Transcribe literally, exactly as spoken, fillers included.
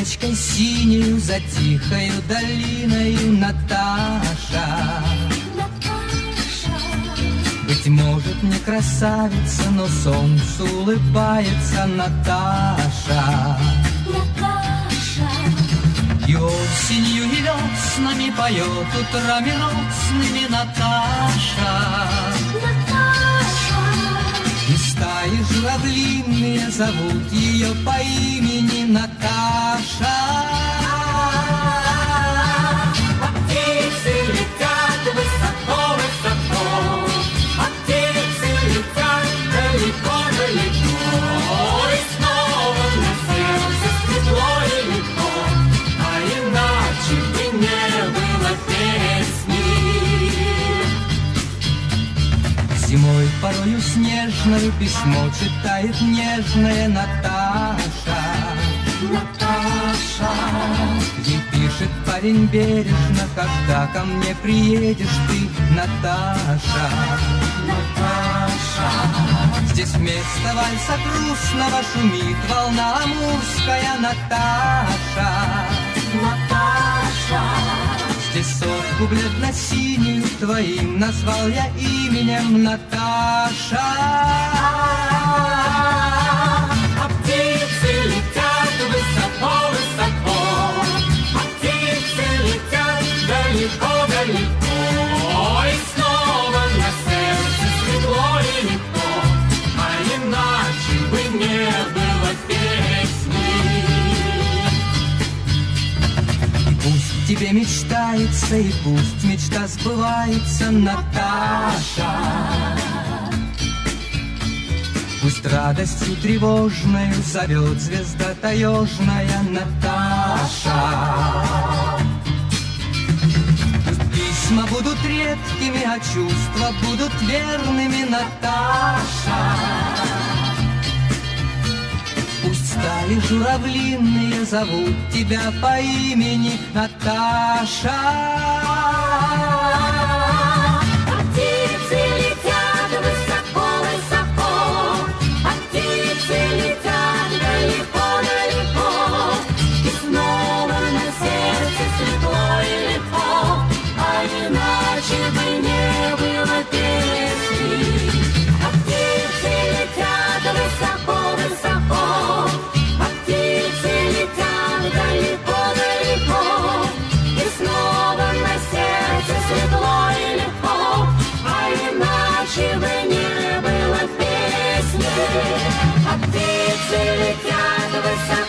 веточкой синею за тихою долиною, Наташа. Быть может, не красавица, но солнцу улыбается Наташа. И осенью, и веснами поет утрами росными Наташа. И стаи журавлиные зовут ее по имени Наташа. А птицы летят высоко-высоко, а птицы летят далеко-далеко, и снова на сердце светло и легко, а иначе бы не было песни. Зимой порою снежную письмо читает нежная Наташа. Наташа. Ей пишет парень бережно: когда ко мне приедешь ты, Наташа. Наташа. Здесь вместо вальса грустного шумит волна амурская, Наташа. Наташа. Здесь сотку бледно-синюю твоим назвал я именем Наташа. А птицы летят высоко-высоко, а птицы летят далеко-далеко, и снова на сердце светло и легко, а иначе бы не было песни. И пусть тебе мечтается, и пусть мечта сбывается, Наташа. Пусть радостью тревожною зовет звезда таежная Наташа. Пусть письма будут редкими, а чувства будут верными, Наташа. Пусть стали журавлиные зовут тебя по имени Наташа. А птицы летят высоко-высоко, а птицы летят далеко-далеко, и снова на сердце светло и легко, а иначе бы не было песни. А птицы летят высоко-высоко, а птицы летят далеко-далеко, и снова на сердце светло и легко, а иначе бы не было песни. А птицы летят высоко.